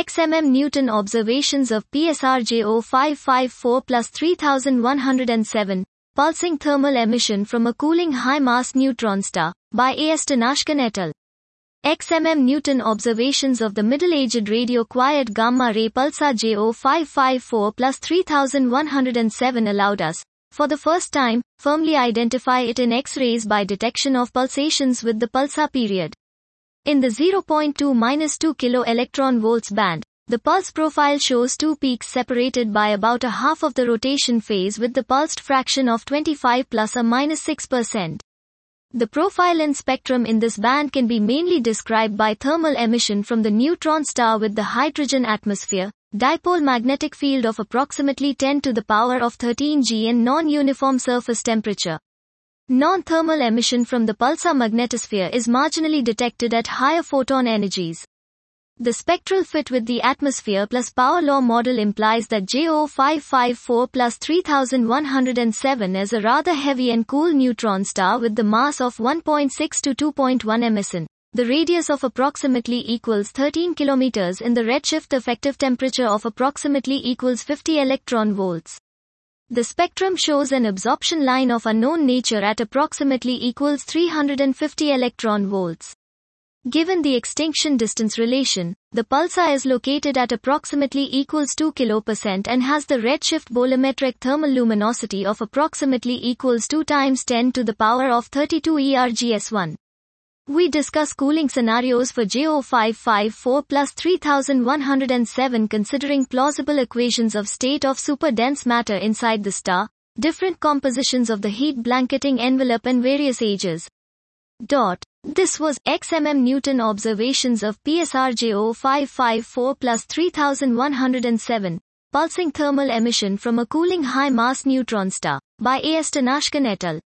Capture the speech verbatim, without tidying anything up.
X M M Newton observations of P S R J zero five five four plus three thousand one hundred seven, pulsing thermal emission from a cooling high-mass neutron star, by A S Tanashkan et al. X M M Newton observations of the middle-aged radio-quiet gamma-ray pulsar J zero five five four plus three thousand one hundred seven allowed us, for the first time, firmly identify it in X-rays by detection of pulsations with the pulsar period. In the zero point two to two kilo electron volts band, the pulse profile shows two peaks separated by about a half of the rotation phase with the pulsed fraction of twenty-five plus or minus six percent. The profile and spectrum in this band can be mainly described by thermal emission from the neutron star with the hydrogen atmosphere, dipole magnetic field of approximately ten to the power of thirteen G and non-uniform surface temperature. Non-thermal emission from the pulsar magnetosphere is marginally detected at higher photon energies. The spectral fit with the atmosphere plus power law model implies that J zero five five four plus three thousand one hundred seven is a rather heavy and cool neutron star with the mass of one point six to two point one meson. The radius of approximately equals thirteen kilometers in the redshift effective temperature of approximately equals fifty electron volts. The spectrum shows an absorption line of unknown nature at approximately equals three hundred fifty electron volts. Given the extinction distance relation, the pulsar is located at approximately equals two kilopercent and has the redshift bolometric thermal luminosity of approximately equals two times ten to the power of thirty-two E R G S one. We discuss cooling scenarios for J zero five five four plus three thousand one hundred seven considering plausible equations of state of super-dense matter inside the star, different compositions of the heat blanketing envelope and various ages. Dot. This was X M M Newton observations of P S R J zero five five four plus three thousand one hundred seven, pulsing thermal emission from a cooling high-mass neutron star, by A S Tanashkan et al.